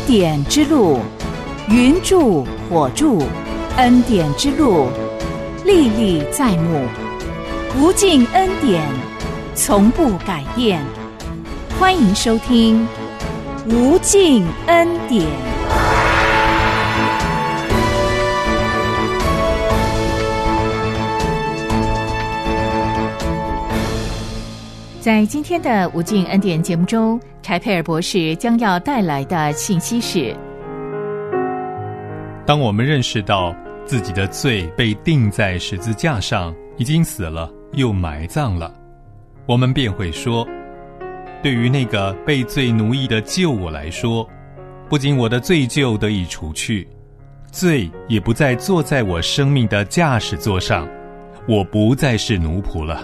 典之路，云柱火柱，恩典之路，历历在目，无尽恩典，从不改变。欢迎收听无尽恩典。在今天的无尽恩典节目中，柴佩尔博士将要带来的信息是： 当我们认识到自己的罪被钉在十字架上，已经死了又埋葬了，我们便会说，对于那个被罪奴役的旧我来说，不仅我的罪疚得以除去，罪也不再坐在我生命的驾驶座上，我不再是奴仆了。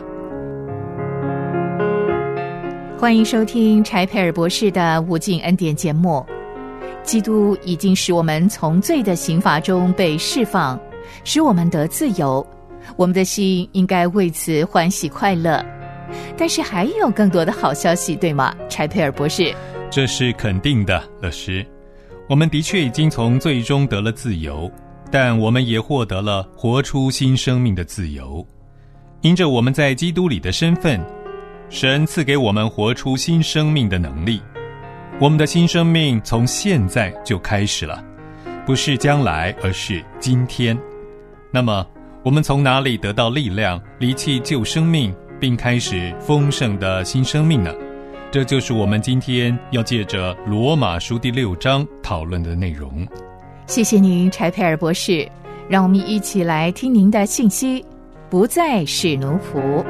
欢迎收听柴佩尔博士的无尽恩典节目。基督已经使我们从罪的刑罚中被释放，使我们得自由，我们的心应该为此欢喜快乐。但是还有更多的好消息，对吗，柴佩尔博士？ 这是肯定的，乐师。我们的确已经从罪中得了自由，但我们也获得了活出新生命的自由。因着我们在基督里的身份，神赐给我们活出新生命的能力。我们的新生命从现在就开始了，不是将来，而是今天。那么我们从哪里得到力量，离弃旧生命，并开始丰盛的新生命呢？这就是我们今天要借着罗马书第6章讨论的内容。 谢谢您，柴佩尔博士。让我们一起来听您的信息，不再是奴仆。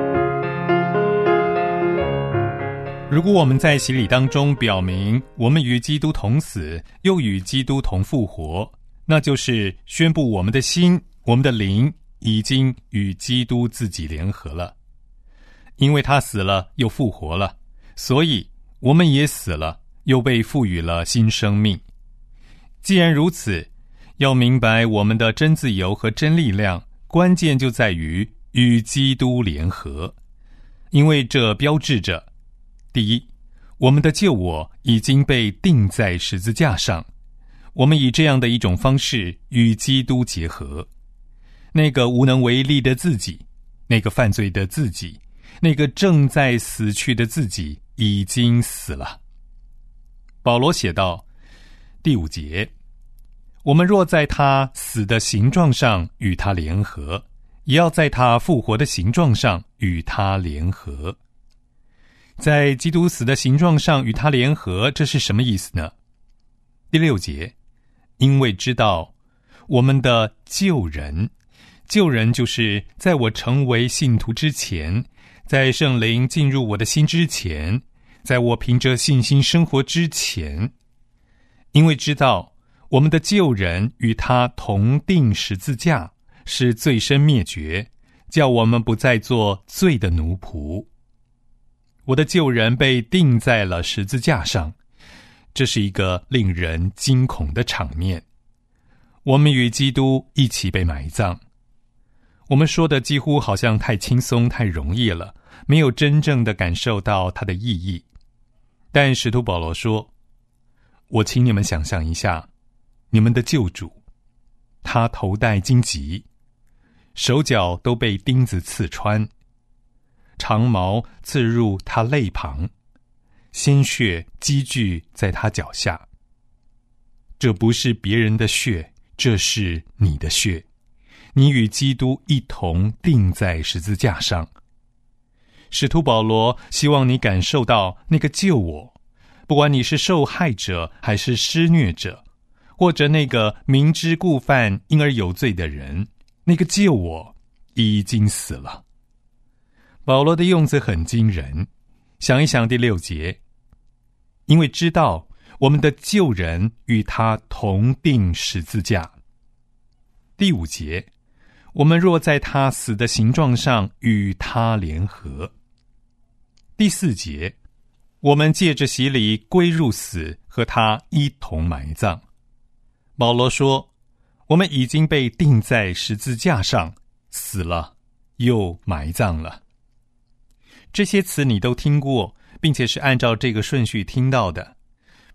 如果我们在洗礼当中表明我们与基督同死，又与基督同复活，那就是宣布我们的心，我们的灵已经与基督自己联合了。因为他死了又复活了，所以我们也死了，又被赋予了新生命。既然如此，要明白我们的真自由和真力量，关键就在于与基督联合。因为这标志着，第一，我们的旧我已经被钉在十字架上，我们以这样的一种方式与基督结合。那个无能为力的自己，那个犯罪的自己，那个正在死去的自己已经死了。保罗写道，第5节，我们若在他死的形状上与他联合，也要在他复活的形状上与他联合。在基督死的形状上与他联合，这是什么意思呢？第6节，因为知道我们的旧人就是在我成为信徒之前，在圣灵进入我的心之前，在我凭着信心生活之前，因为知道我们的旧人与他同钉十字架，使罪身灭绝，叫我们不再做罪的奴仆。我的旧人被钉在了十字架上，这是一个令人惊恐的场面。我们与基督一起被埋葬。我们说的几乎好像太轻松太容易了，没有真正的感受到它的意义。但使徒保罗说，我请你们想象一下，你们的救主，他头戴荆棘，手脚都被钉子刺穿，长矛刺入他肋旁，鲜血积聚在他脚下。这不是别人的血，这是你的血，你与基督一同钉在十字架上。使徒保罗希望你感受到那个救我，不管你是受害者还是施虐者，或者那个明知故犯因而有罪的人，那个救我已经死了。保罗的用词很惊人，想一想第6节，因为知道我们的旧人与他同钉十字架。第5节，我们若在他死的形状上与他联合。第4节，我们借着洗礼归入死，和他一同埋葬。保罗说，我们已经被钉在十字架上，死了又埋葬了。这些词你都听过，并且是按照这个顺序听到的。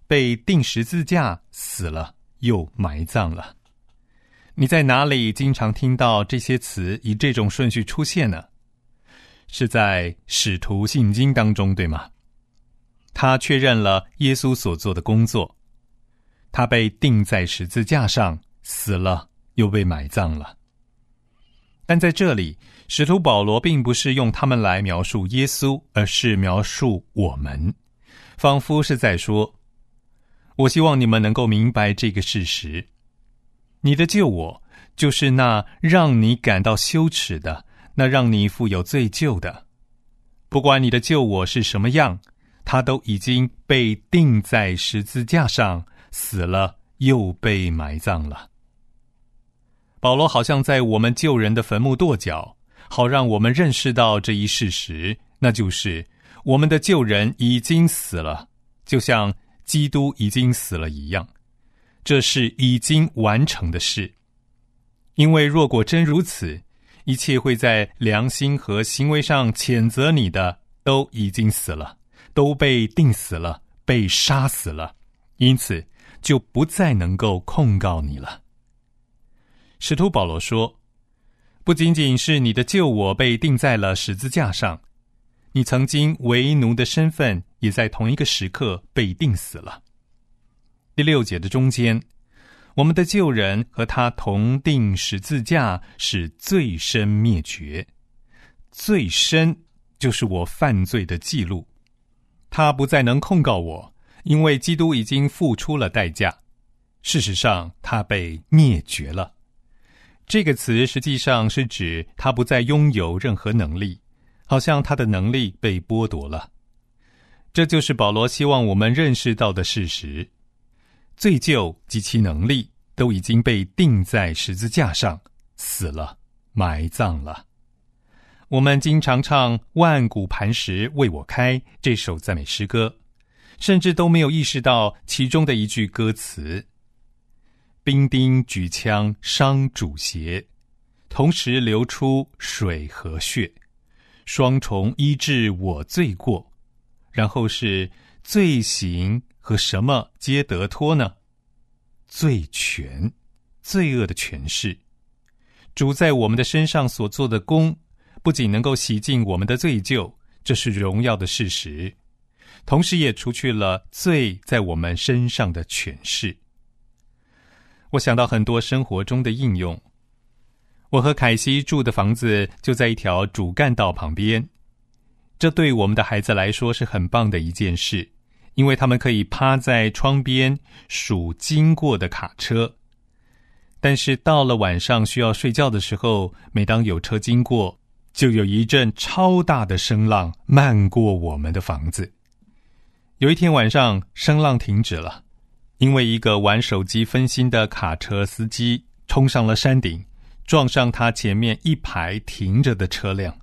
被钉十字架，死了，又埋葬了。你在哪里经常听到这些词以这种顺序出现呢？是在使徒信经当中，对吗？他确认了耶稣所做的工作，他被钉在十字架上，死了，又被埋葬了。但在这里，使徒保罗并不是用他们来描述耶稣，而是描述我们，仿佛是在说，我希望你们能够明白这个事实，你的救我就是那让你感到羞耻的，那让你负有罪疚的。不管你的救我是什么样，他都已经被钉在十字架上，死了，又被埋葬了。保罗好像在我们旧人的坟墓跺脚，好让我们认识到这一事实，那就是我们的旧人已经死了，就像基督已经死了一样。这是已经完成的事。因为若果真如此，一切会在良心和行为上谴责你的都已经死了，都被钉死了，被杀死了，因此就不再能够控告你了。使徒保罗说，不仅仅是你的救我被钉在了十字架上，你曾经为奴的身份也在同一个时刻被钉死了。第6节的中间，我们的旧人和他同钉十字架，使罪身灭绝。罪身就是我犯罪的记录，他不再能控告我，因为基督已经付出了代价。事实上，他被灭绝了。这个词实际上是指他不再拥有任何能力，好像他的能力被剥夺了。这就是保罗希望我们认识到的事实。罪疚及其能力都已经被钉在十字架上，死了，埋葬了。我们经常唱万古磐石为我开这首赞美诗歌，甚至都没有意识到其中的一句歌词，兵丁举枪伤主邪，同时流出水和血，双重医治我罪过。然后是罪行和什么皆得脱呢？罪权，罪恶的权势。主在我们的身上所做的功，不仅能够洗净我们的罪疚，这是荣耀的事实，同时也除去了罪在我们身上的权势。我想到很多生活中的应用。我和凯西住的房子就在一条主干道旁边，这对我们的孩子来说是很棒的一件事，因为他们可以趴在窗边数经过的卡车。但是到了晚上需要睡觉的时候，每当有车经过，就有一阵超大的声浪漫过我们的房子。有一天晚上，声浪停止了，因为一个玩手机分心的卡车司机冲上了山顶，撞上他前面一排停着的车辆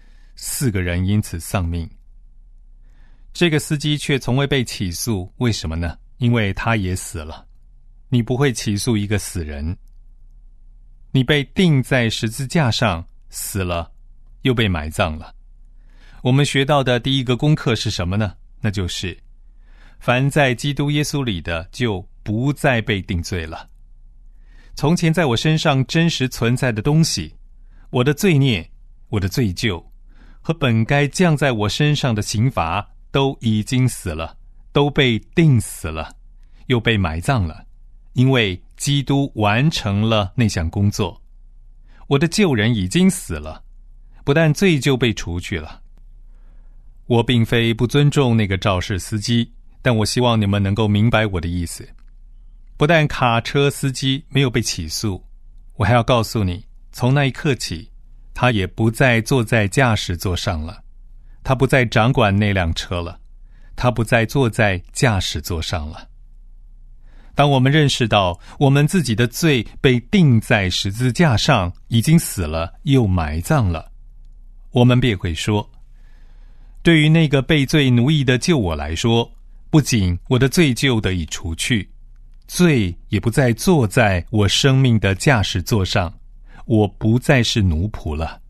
，4个人因此丧命。这个司机却从未被起诉，为什么呢？因为他也死了。你不会起诉一个死人。你被钉在十字架上，死了，又被埋葬了。我们学到的第一个功课是什么呢？那就是凡在基督耶稣里的，就不再被定罪了。从前在我身上真实存在的东西，我的罪孽，我的罪疚，和本该降在我身上的刑罚，都已经死了，都被钉死了，又被埋葬了，因为基督完成了那项工作。我的旧人已经死了，不但罪就被除去了。我并非不尊重那个肇事司机，但我希望你们能够明白我的意思。不但卡车司机没有被起诉，我还要告诉你，从那一刻起，他也不再坐在驾驶座上了，他不再掌管那辆车了，他不再坐在驾驶座上了。当我们认识到我们自己的罪被钉在十字架上，已经死了，又埋葬了，我们便会说，对于那个被罪奴役的救我来说，不仅我的罪疚得以除去，罪也不再坐在我生命的驾驶座上，我不再是奴仆了。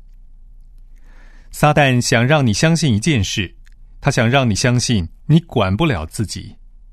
撒旦想让你相信一件事，他想让你相信你管不了自己。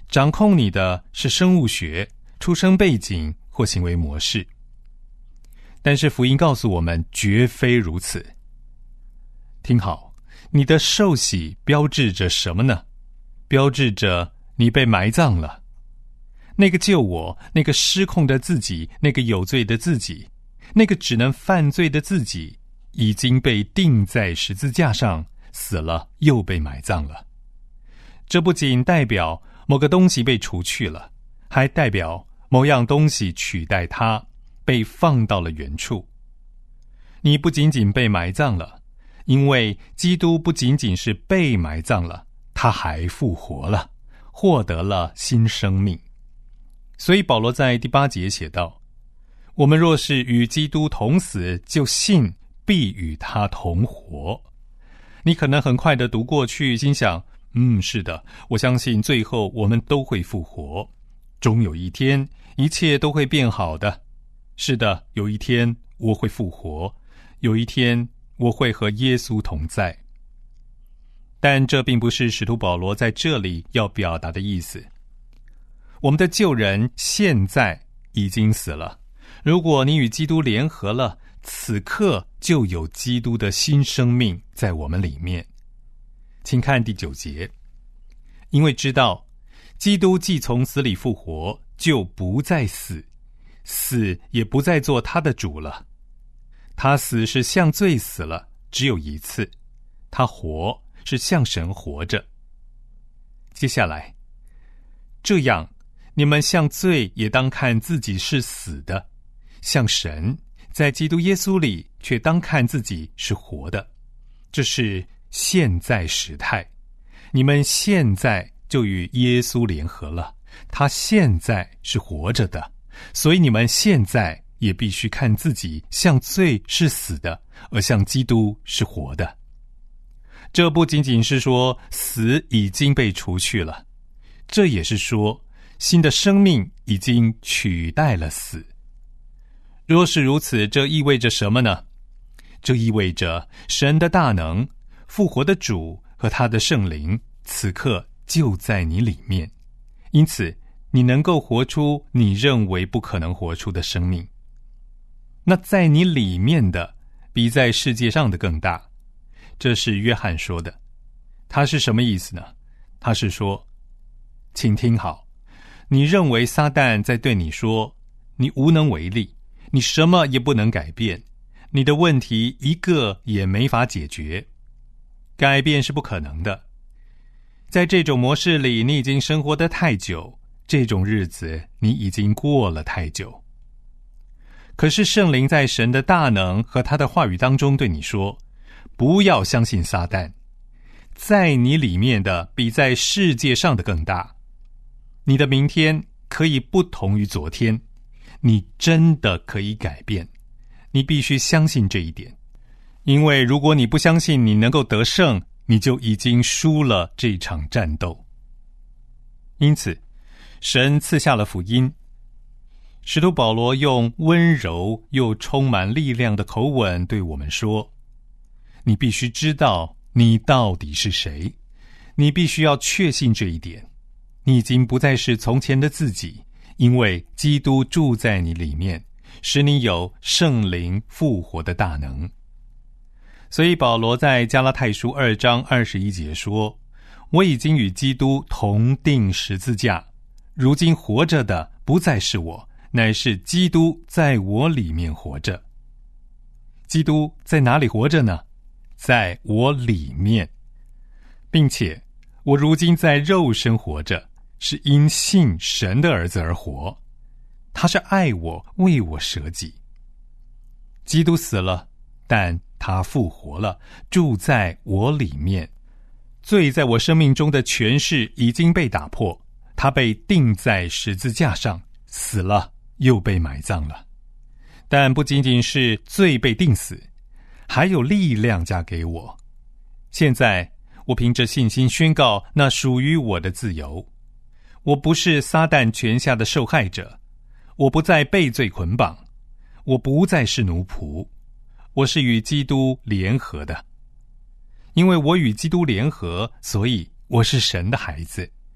掌控你的是生物学、出生背景或行为模式。但是福音告诉我们，绝非如此。听好，你的受洗标志着什么呢？标志着你被埋葬了。那个救我，那个失控的自己，那个有罪的自己，那个只能犯罪的自己，已经被钉在十字架上，死了又被埋葬了。这不仅代表某个东西被除去了，还代表某样东西取代它，被放到了原处。你不仅仅被埋葬了，因为基督不仅仅是被埋葬了，他还复活了，获得了新生命。所以保罗在第8节写道，我们若是与基督同死，就信必与他同活。你可能很快地读过去，心想，是的，我相信最后我们都会复活，终有一天一切都会变好的。是的，有一天我会复活，有一天我会和耶稣同在。但这并不是使徒保罗在这里要表达的意思。我们的旧人现在已经死了，如果你与基督联合了，此刻就有基督的新生命在我们里面。请看第9节，因为知道基督既从死里复活，就不再死，死也不再做他的主了。他死是向罪死了，只有一次；他活是向神活着。接下来，这样你们向罪也当看自己是死的，向神在基督耶稣里却当看自己是活的。这是现在时态，你们现在就与耶稣联合了，他现在是活着的，所以你们现在也必须看自己向罪是死的，而向基督是活的。这不仅仅是说死已经被除去了，这也是说新的生命已经取代了死。若是如此，这意味着什么呢？这意味着神的大能、复活的主和他的圣灵此刻就在你里面，因此你能够活出你认为不可能活出的生命。那在你里面的比在世界上的更大，这是约翰说的。他是什么意思呢？他是说，请听好，你认为撒旦在对你说，你无能为力，你什么也不能改变，你的问题一个也没法解决，改变是不可能的。在这种模式里，你已经生活得太久，这种日子你已经过了太久。可是圣灵在神的大能和他的话语当中对你说，不要相信撒旦，在你里面的比在世界上的更大。你的明天可以不同于昨天，你真的可以改变，你必须相信这一点。因为如果你不相信你能够得胜，你就已经输了这场战斗。因此，神赐下了福音。使徒保罗用温柔又充满力量的口吻对我们说，你必须知道你到底是谁，你必须要确信这一点。你已经不再是从前的自己，因为基督住在你里面，使你有圣灵复活的大能。所以保罗在加拉太书2章21节说，我已经与基督同钉十字架，如今活着的不再是我，乃是基督在我里面活着。基督在哪里活着呢？在我里面，并且我如今在肉身活着，是因信神的儿子而活。他是爱我，为我舍己。基督死了，但他复活了，住在我里面。罪在我生命中的权势已经被打破，他被钉在十字架上，死了，又被埋葬了。但不仅仅是罪被钉死，还有力量加给我。现在我凭着信心宣告那属于我的自由。我不是撒旦权下的受害者，我不再被罪捆绑，我不再是奴仆，我是与基督联合的。因为我与基督联合，所以我是神的孩子。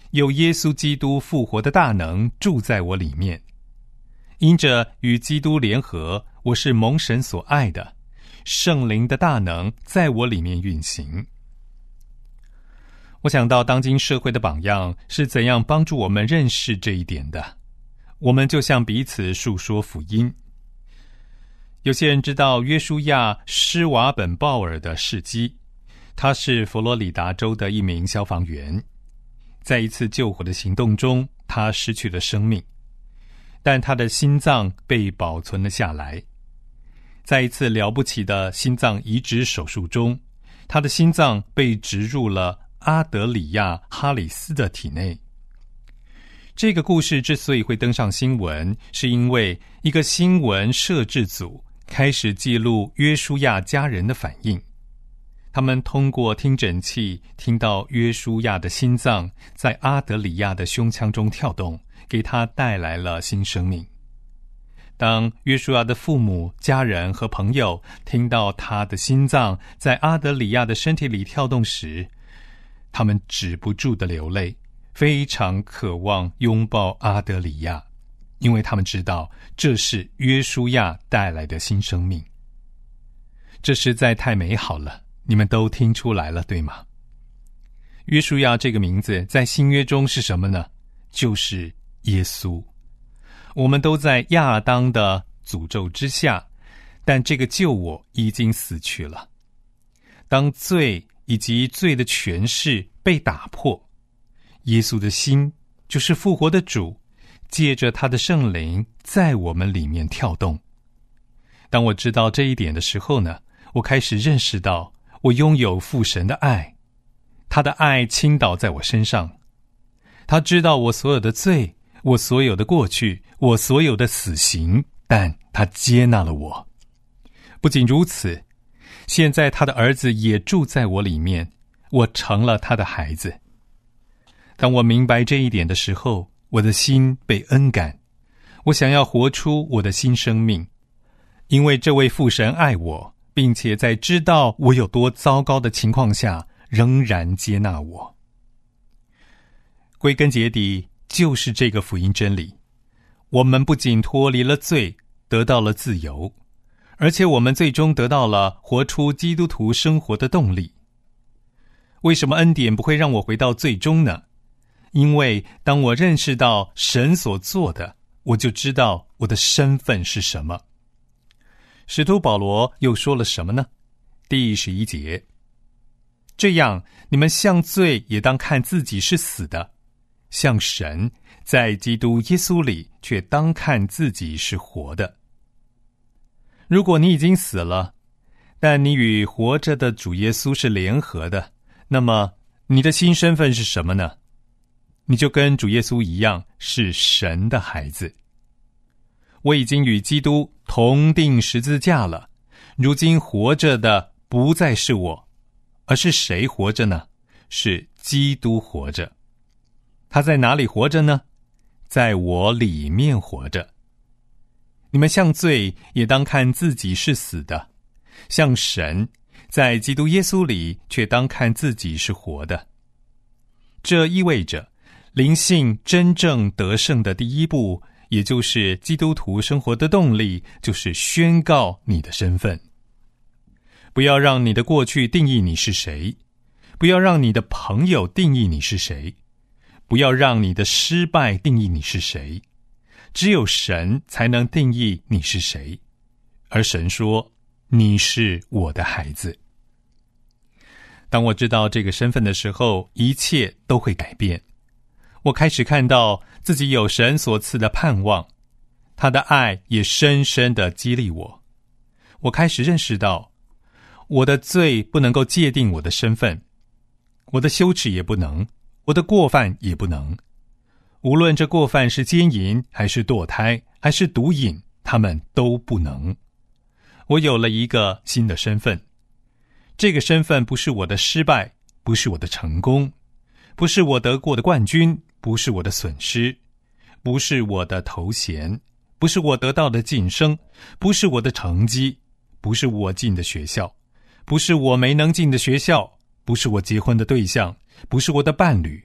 有耶稣基督复活的大能住在我里面。因着与基督联合，我是蒙神所爱的，圣灵的大能在我里面运行。我想到当今社会的榜样是怎样帮助我们认识这一点的。我们就向彼此述说福音。有些人知道约书亚施瓦本鲍尔的事迹，他是佛罗里达州的一名消防员。在一次救火的行动中，他失去了生命，但他的心脏被保存了下来。在一次了不起的心脏移植手术中，他的心脏被植入了阿德里亚·哈里斯的体内。这个故事之所以会登上新闻，是因为一个新闻摄制组开始记录约书亚家人的反应。他们通过听诊器听到约书亚的心脏在阿德里亚的胸腔中跳动，给他带来了新生命。当约书亚的父母、家人和朋友听到他的心脏在阿德里亚的身体里跳动时，他们止不住的流泪，非常渴望拥抱阿德里亚，因为他们知道这是约书亚带来的新生命。这实在太美好了，你们都听出来了，对吗？约书亚这个名字在新约中是什么呢？就是耶稣。我们都在亚当的诅咒之下，但这个救我已经死去了。当罪以及罪的权势被打破，耶稣的心，就是复活的主，借着他的圣灵在我们里面跳动。当我知道这一点的时候呢，我开始认识到我拥有父神的爱，他的爱倾倒在我身上。他知道我所有的罪，我所有的过去，我所有的死刑，但他接纳了我。不仅如此，现在他的儿子也住在我里面，我成了他的孩子。当我明白这一点的时候，我的心被恩感，我想要活出我的新生命，因为这位父神爱我，并且在知道我有多糟糕的情况下，仍然接纳我。归根结底，就是这个福音真理。我们不仅脱离了罪，得到了自由，而且我们最终得到了活出基督徒生活的动力。为什么恩典不会让我回到最终呢？因为当我认识到神所做的，我就知道我的身份是什么。使徒保罗又说了什么呢？第11节，这样你们向罪也当看自己是死的，向神在基督耶稣里却当看自己是活的。如果你已经死了，但你与活着的主耶稣是联合的，那么你的新身份是什么呢？你就跟主耶稣一样，是神的孩子。我已经与基督同定十字架了，如今活着的不再是我，而是谁活着呢？是基督活着。他在哪里活着呢？在我里面活着。你们向罪也当看自己是死的，向神在基督耶稣里却当看自己是活的。这意味着灵性真正得胜的第一步，也就是基督徒生活的动力，就是宣告你的身份。不要让你的过去定义你是谁，不要让你的朋友定义你是谁，不要让你的失败定义你是谁。只有神才能定义你是谁，而神说，你是我的孩子。当我知道这个身份的时候，一切都会改变。我开始看到自己有神所赐的盼望，他的爱也深深地激励我。我开始认识到，我的罪不能够界定我的身份，我的羞耻也不能，我的过犯也不能。无论这过犯是奸淫，还是堕胎，还是毒瘾，他们都不能。我有了一个新的身份，这个身份不是我的失败，不是我的成功，不是我得过的冠军，不是我的损失，不是我的头衔，不是我得到的晋升，不是我的成绩，不是我进的学校，不是我没能进的学校，不是我结婚的对象，不是我的伴侣，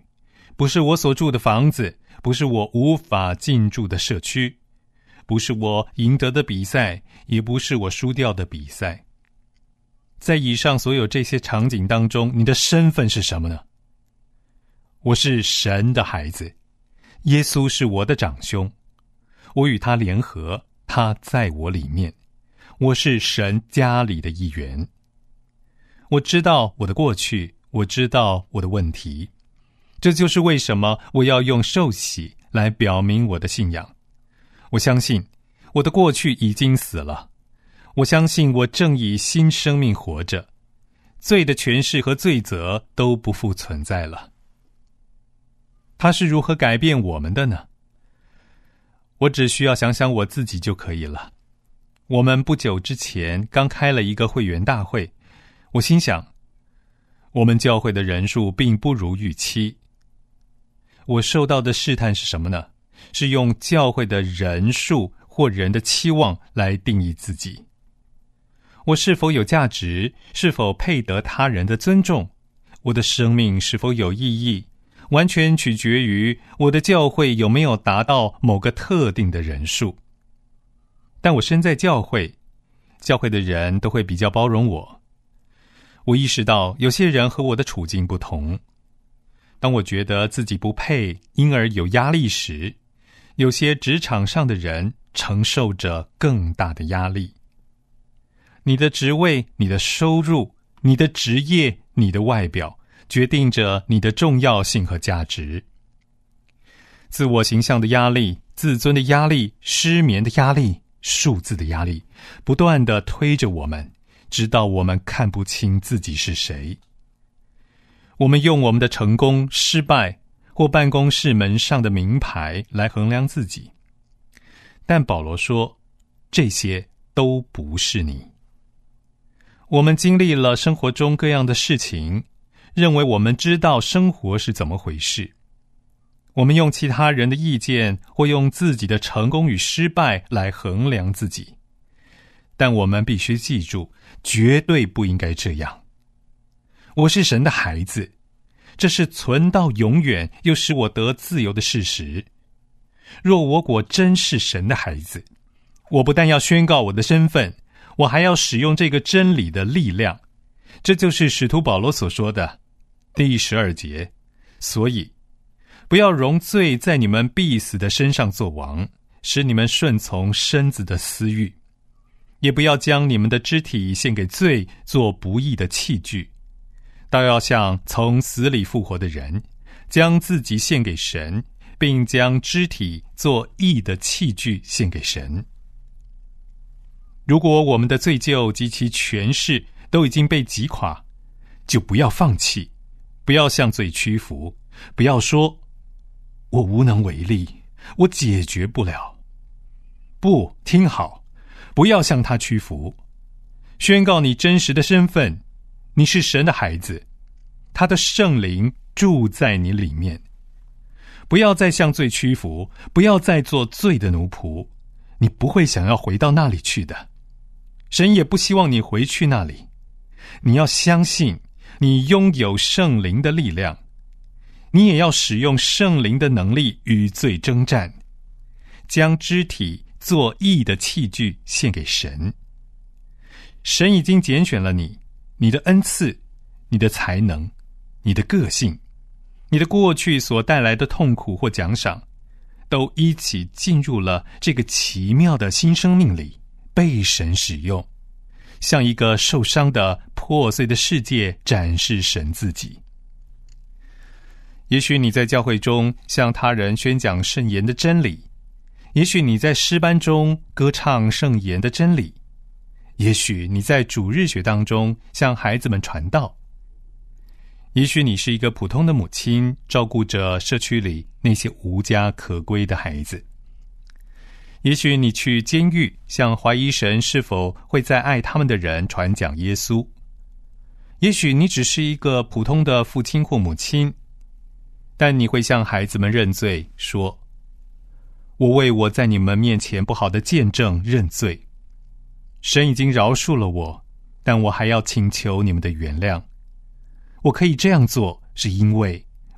不是我所住的房子，不是我无法进驻的社区，不是我赢得的比赛，也不是我输掉的比赛。在以上所有这些场景当中，你的身份是什么呢？我是神的孩子，耶稣是我的长兄，我与他联合，他在我里面，我是神家里的一员。我知道我的过去，我知道我的问题，这就是为什么我要用受洗来表明我的信仰。我相信我的过去已经死了，我相信我正以新生命活着，罪的权势和罪责都不复存在了。他是如何改变我们的呢？我只需要想想我自己就可以了。我们不久之前刚开了一个会员大会，我心想，我们教会的人数并不如预期。我受到的试探是什么呢？是用教会的人数或人的期望来定义自己。我是否有价值？是否配得他人的尊重？我的生命是否有意义？完全取决于我的教会有没有达到某个特定的人数。但我身在教会，教会的人都会比较包容我。我意识到有些人和我的处境不同。当我觉得自己不配，因而有压力时，有些职场上的人承受着更大的压力。你的职位、你的收入、你的职业、你的外表，决定着你的重要性和价值。自我形象的压力、自尊的压力、失眠的压力、数字的压力，不断地推着我们，直到我们看不清自己是谁。我们用我们的成功、失败或办公室门上的名牌来衡量自己。但保罗说，这些都不是你。我们经历了生活中各样的事情，认为我们知道生活是怎么回事。我们用其他人的意见或用自己的成功与失败来衡量自己。但我们必须记住，绝对不应该这样。我是神的孩子，这是存到永远又使我得自由的事实。若我果真是神的孩子，我不但要宣告我的身份，我还要使用这个真理的力量。这就是使徒保罗所说的第12节，所以不要容罪在你们必死的身上作王，使你们顺从身子的私欲，也不要将你们的肢体献给罪，做不义的器具，倒要像从死里复活的人，将自己献给神，并将肢体做义的器具献给神。如果我们的罪疚及其权势都已经被击垮，就不要放弃，不要向罪屈服，不要说我无能为力，我解决不了。不，听好，不要向他屈服，宣告你真实的身份，你是神的孩子，他的圣灵住在你里面。不要再向罪屈服，不要再做罪的奴仆，你不会想要回到那里去的。神也不希望你回去那里。你要相信你拥有圣灵的力量，你也要使用圣灵的能力与罪征战，将肢体做义的器具献给神。神已经拣选了你，你的恩赐，你的才能，你的个性，你的过去所带来的痛苦或奖赏，都一起进入了这个奇妙的新生命里，被神使用，向一个受伤的破碎的世界展示神自己。也许你在教会中向他人宣讲圣言的真理，也许你在诗班中歌唱圣言的真理，也许你在主日学当中向孩子们传道，也许你是一个普通的母亲，照顾着社区里那些无家可归的孩子，也许你去监狱向怀疑神是否会再爱他们的人传讲耶稣，也许你只是一个普通的父亲或母亲，但你会向孩子们认罪，说，我为我在你们面前不好的见证认罪，神已经饶恕了我，但我还要请求你们的原谅。我可以这样做，是因为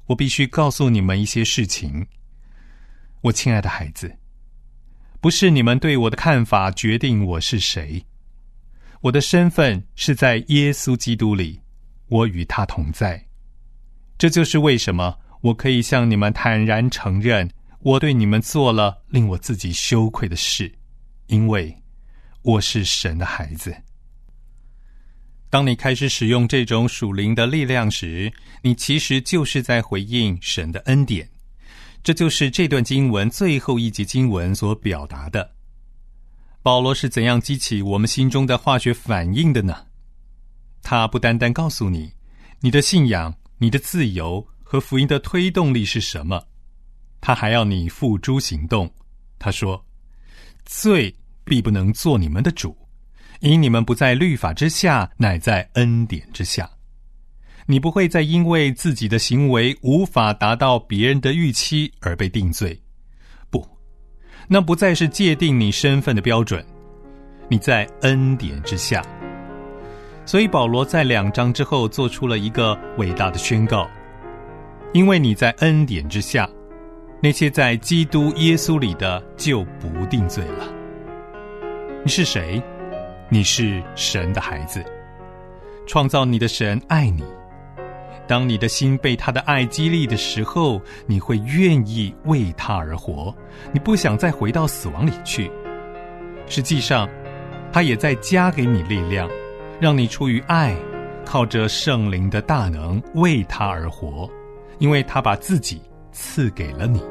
我必须告诉你们一些事情。我亲爱的孩子，不是你们对我的看法决定我是谁，我的身份是在耶稣基督里，我与他同在。这就是为什么我可以向你们坦然承认，我对你们做了令我自己羞愧的事，因为我是神的孩子。当你开始使用这种属灵的力量时，你其实就是在回应神的恩典。这就是这段经文最后一节经文所表达的。保罗是怎样激起我们心中的化学反应的呢？他不单单告诉你，你的信仰、你的自由和福音的推动力是什么，他还要你付诸行动。他说，罪必不能做你们的主，因你们不在律法之下，乃在恩典之下。你不会再因为自己的行为无法达到别人的预期而被定罪。不，那不再是界定你身份的标准。你在恩典之下。所以保罗在2章之后做出了一个伟大的宣告，因为你在恩典之下，那些在基督耶稣里的就不定罪了。你是谁？你是神的孩子，创造你的神爱你。当你的心被他的爱激励的时候，你会愿意为他而活，你不想再回到死亡里去。实际上，他也在加给你力量，让你出于爱，靠着圣灵的大能为他而活，因为他把自己赐给了你。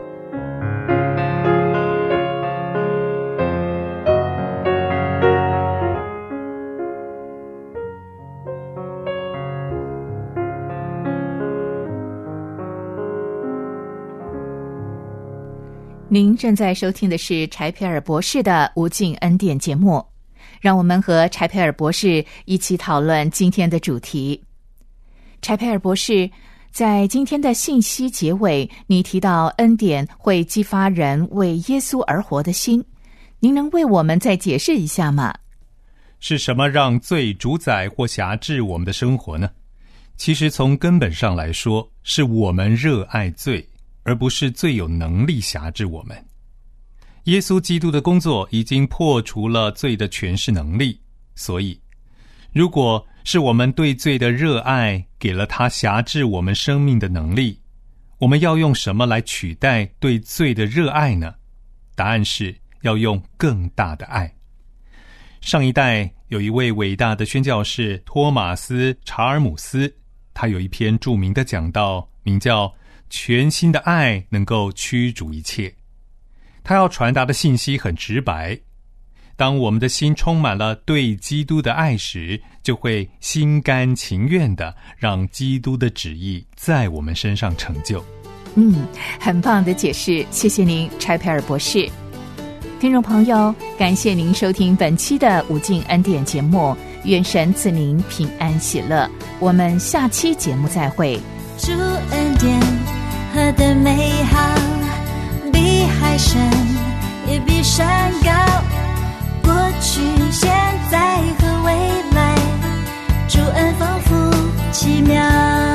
您正在收听的是柴培尔博士的无尽恩典节目，让我们和柴培尔博士一起讨论今天的主题。柴培尔博士，在今天的信息结尾，你提到恩典会激发人为耶稣而活的心，您能为我们再解释一下吗？ 是什么让罪主宰或辖制我们的生活呢？其实从根本上来说，是我们热爱罪，而不是罪有能力辖制我们。耶稣基督的工作已经破除了罪的权势能力，所以如果是我们对罪的热爱给了他辖制我们生命的能力，我们要用什么来取代对罪的热爱呢？答案是要用更大的爱。上一代有一位伟大的宣教士托马斯·查尔姆斯，他有一篇著名的讲道，名叫全新的爱能够驱逐一切。他要传达的信息很直白，当我们的心充满了对基督的爱时，就会心甘情愿地让基督的旨意在我们身上成就。 很棒的解释，谢谢您，柴培尔博士。听众朋友，感谢您收听本期的无尽恩典节目，愿神赐您平安喜乐，我们下期节目再会。 主恩典何等美好，比海深也比山高，过去现在和未来，主恩丰富奇妙。